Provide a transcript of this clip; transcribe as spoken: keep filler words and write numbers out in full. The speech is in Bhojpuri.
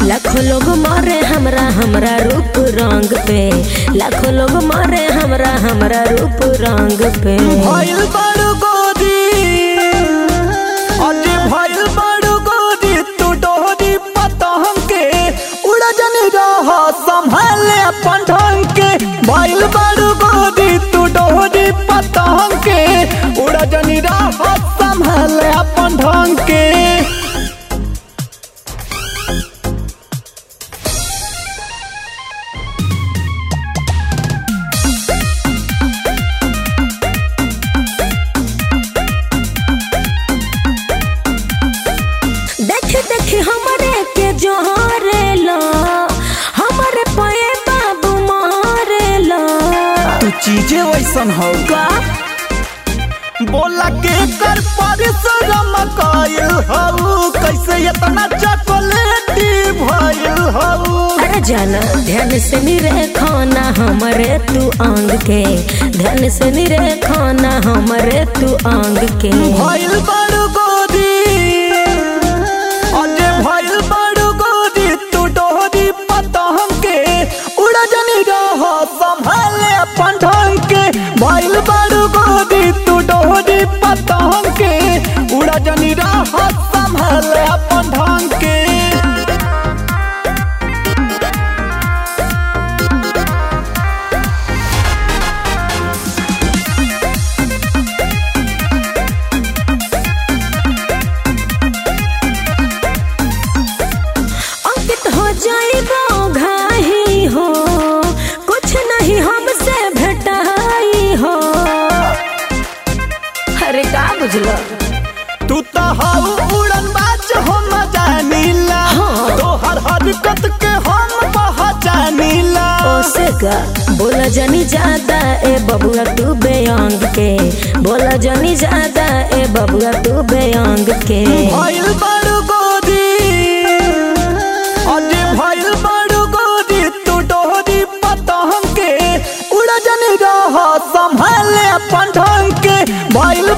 लाखों लोग मारे हमरा हमरा रूप रंग पे, लाखों लोग मारे हमरा हमरा रूप रंग पे। भइल बड़ गोरी अरे भइल बड़ गोरी तू डोरी पतंग के उड़ा जनी रह संभाले अपन ढंग के। भइल बड़ गोरी तू डोरी पतंग के उड़ा जनी रह संभाले अपन ढंग के। देख हमरे के जोहरेला हमरे पे बाबू मारेला। तू चीजें वैसन हो का बोला के कर परिश्रम कइल हऊ कैसे इतना चॉकलेटी भइल हऊ। अरे जाना ध्यान से निरे खाना हमरे तू आंग के, ध्यान से निरे खाना हमरे तू आंग के। भइल बड़ गोरी अरे भइल बड़ गोरी तू डोरी पतंग के उड़ा जनी रह संभाले अपन ढंग के। भइल बड़ गोरी तू डोरी पतंग के उड़ा जनी रह संभाले अपन ढंग के। जाइबो घाही हो कुछ नहीं हमसे भेटाई हो। अरे का बुझलो तू तो हाउ उड़न बाज हम जानीला हाँ। तोहर हरकत के हम पहचानीला। ओसे का बोला जनी ज्यादा ए बबुआ तू बेअंग के, बोला जनी ज्यादा ए बबुआ तू बेअंग के। भइल बड़ गोरी अरे भइल बड़ गोरी तू डोरी पतंग के उड़ा जनी रह संभाले अपन ढंग के। भइल